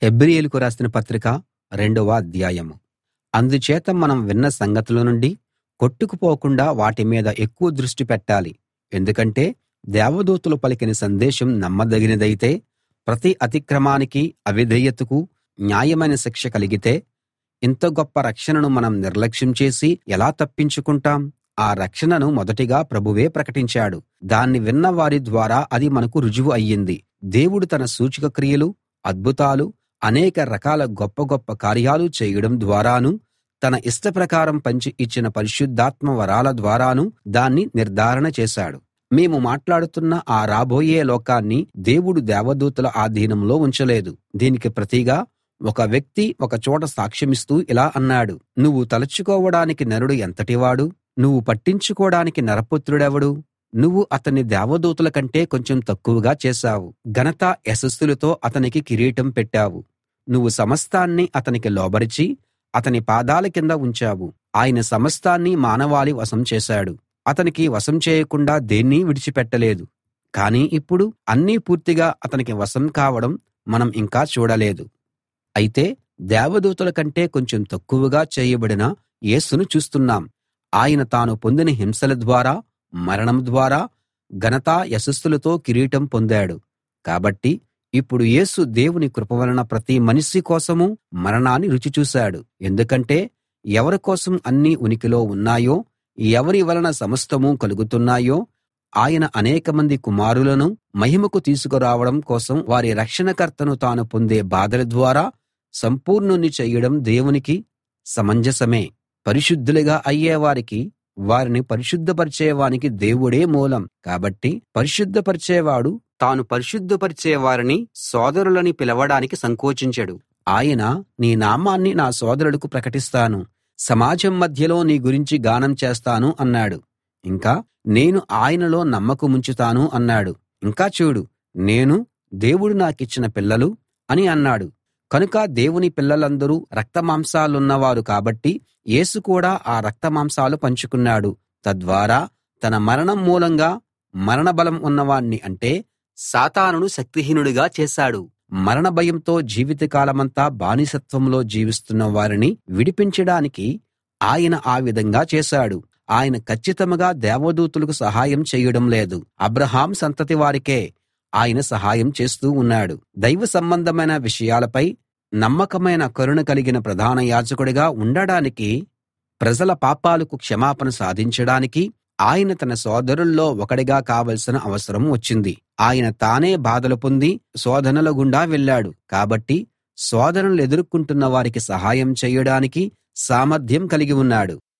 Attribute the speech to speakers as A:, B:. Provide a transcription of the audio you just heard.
A: హెబ్రీయులకు రాసిన పత్రిక 2వ అధ్యాయం. అందుచేత మనం విన్న సంగతుల నుండి కొట్టుకుపోకుండా వాటి మీద ఎక్కువ దృష్టి పెట్టాలి. ఎందుకంటే దేవదూతలు పలికిన సందేశం నమ్మదగినదైతే ప్రతి అతిక్రమానికి, అవిధేయతకు న్యాయమైన శిక్ష కలిగితే ఇంత గొప్ప రక్షణను మనం నిర్లక్ష్యం చేసి ఎలా తప్పించుకుంటాం? ఆ రక్షణను మొదటిగా ప్రభువే ప్రకటించాడు. దాన్ని విన్న వారి ద్వారా అది మనకు రుజువు అయ్యింది. దేవుడు తన సూచక క్రియలు, అద్భుతాలు, అనేక రకాల గొప్ప గొప్ప కార్యాలు చేయడం ద్వారానూ, తన ఇష్టప్రకారం పంచి ఇచ్చిన పరిశుద్ధాత్మ వరాల ద్వారానూ దాన్ని నిర్ధారణ చేశాడు. మేము మాట్లాడుతున్న ఆ రాబోయే లోకాన్ని దేవుడు దేవదూతల ఆధీనంలో ఉంచలేదు. దీనికి ప్రతిగా ఒక వ్యక్తి ఒక చోట సాక్ష్యమిస్తూ ఇలా అన్నాడు: నువ్వు తలచుకోవడానికి నరుడు ఎంతటివాడు? నువ్వు పట్టించుకోడానికి నరపుత్రుడెవడు? నువ్వు అతన్ని దేవదూతల కంటే కొంచెం తక్కువగా చేశావు. ఘనత యశస్సులతో అతనికి కిరీటం పెట్టావు. నువ్వు సమస్తాన్ని అతనికి లోబరిచి అతని పాదాల కింద ఉంచావు. ఆయన సమస్తాన్ని మానవాళి వశం చేశాడు. అతనికి వశం చేయకుండా దేన్నీ విడిచిపెట్టలేదు. కానీ ఇప్పుడు అన్నీ పూర్తిగా అతనికి వశం కావడం మనం ఇంకా చూడలేదు. అయితే దేవదూతల కంటే కొంచెం తక్కువగా చేయబడిన యేసును చూస్తున్నాం. ఆయన తాను పొందిన హింసల ద్వారా, మరణం ద్వారా ఘనతా యశస్సులతో కిరీటం పొందాడు. కాబట్టి ఇప్పుడు యేసు దేవుని కృప వలన ప్రతి మనిషి కోసమూ మరణాన్ని రుచి చూశాడు. ఎందుకంటే ఎవరి కోసం అన్నీ ఉనికిలో ఉన్నాయో, ఎవరి వలన సమస్తమూ కలుగుతున్నాయో, ఆయన అనేకమంది కుమారులను మహిమకు తీసుకురావడం కోసం వారి రక్షణకర్తను తాను పొందే బాధల ద్వారా సంపూర్ణుణ్ణి చేయడం దేవునికి సమంజసమే. పరిశుద్ధులుగా అయ్యేవారికి, వారిని పరిశుద్ధపరిచేవానికి దేవుడే మూలం. కాబట్టి పరిశుద్ధపరిచేవాడు తాను పరిశుద్ధపరిచే వారిని సోదరులని పిలవడానికి సంకోచించడు. ఆయన, నీ నామాన్ని నా సోదరులకు ప్రకటిస్తాను, సమాజం మధ్యలో నీ గురించి గానం చేస్తాను అన్నాడు. ఇంకా నేను ఆయనలో నమ్మకముంచుతాను అన్నాడు. ఇంకా చూడు, నేను దేవుడు నాకిచ్చిన పిల్లలు అని అన్నాడు. కనుక దేవుని పిల్లలందరూ రక్తమాంసాలున్నవారు కాబట్టి యేసు కూడా ఆ రక్తమాంసాలు పంచుకున్నాడు. తద్వారా తన మరణం మూలంగా మరణబలం ఉన్నవాణ్ణి, అంటే సాతానును శక్తిహీనుడిగా చేశాడు. మరణ భయంతో జీవితకాలమంతా బానిసత్వంలో జీవిస్తున్న వారిని విడిపించడానికి ఆయన ఆ విధంగా చేశాడు. ఆయన కచ్చితంగా దేవదూతలకు సహాయం చేయడం లేదు. అబ్రాహాము సంతతి వారికే ఆయన సహాయం చేస్తూ ఉన్నాడు. దైవ సంబంధమైన విషయాలపై నమ్మకమైన కరుణ కలిగిన ప్రధాన యాజకుడిగా ఉండడానికి, ప్రజల పాపాలకు క్షమాపణ సాధించడానికి ఆయన తన సోదరుల్లో ఒకడిగా కావలసిన అవసరం వచ్చింది. ఆయన తానే బాధలు పొంది శోధనల గుండా వెళ్ళాడు. కాబట్టి శోధనలు ఎదుర్కొంటున్న వారికి సహాయం చేయడానికి సామర్థ్యం కలిగి ఉన్నాడు.